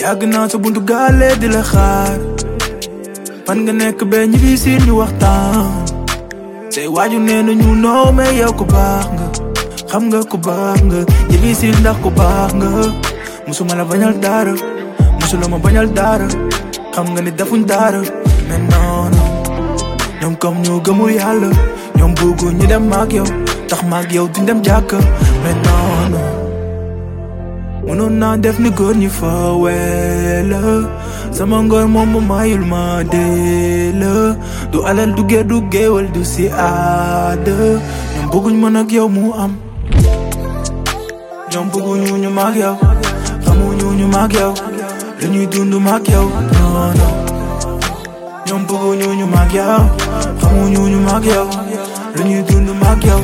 yàgg naa sa buntu gaale di la xaar fan nga nekk ba ñibbi si ñu waxtaan say waaju nee na ñu noo mais yow ku baax nga xam nga ku baax nga ñibbi si ndax ku baax nga musuma la bañal dara musula ma bañal dara xam nga ni defuñ dara mais non ñoom comme ñu gëmul yàlla ñoom bëggu ñu dem maag yow tax maag yow duñ dem jàkk mais non mënoon naa def ni góor ñi fawee la sama ngor moom mu mayul ma dee la du alal du ger du géewal du si aada ñoom bëgguñ mën ak yow mu am ñoom bëgguñu ñu maag yow xamuñu ñu maag yow lu ñuy dund maag yow non ñoom bëgguñu ñu maag yow xamuñu ñu maag yow lu ñuy dund maag yow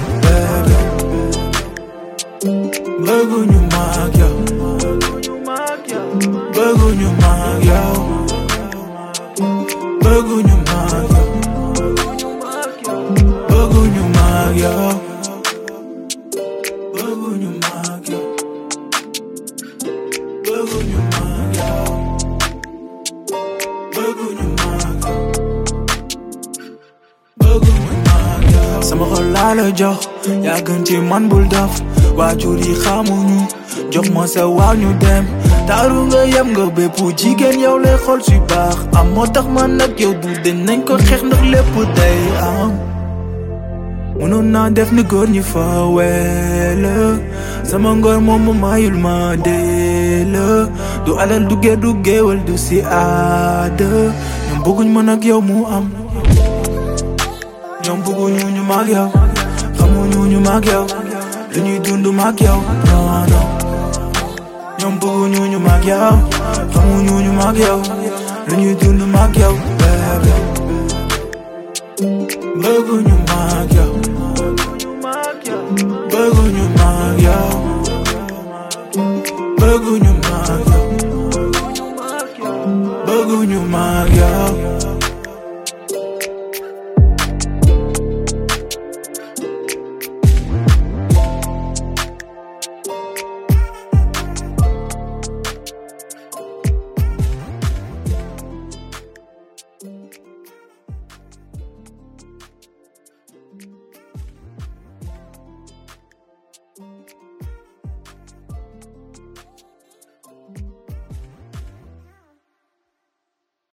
bëgguñu maag yow bëgguñu maag yow bëgguñu maag yow bëgguñu maag yow bëgguñu maag yow bëgguñu maag yow bëgguñu maag yow bëgguñu maag yow sama xol laa la jox yaa gën ci man bul dof waajur yi xamuñu jox ma sa waaw ñu dem taaru nga yem nga bépp jigéen yow lay xool si baax am moo tax man nag yow du den nañ ko xeex ndax lépp day am mënoon naa def ni góor ñi fawee la sama ngor moom mu mayul ma dee la du alal du ger du géewal du si aada ñoom bëgguñ mën ak yow mu am ñoom bëgguñu ñu maag yow xamuñu ñu maag yow lu ñuy dund maag yow non ñoom bëgguñu ñu maag yow xamuñu ñu maag yow lu ñuy dund maag yow bëgguñu maag yow bëgguñu maag yow bëgguñu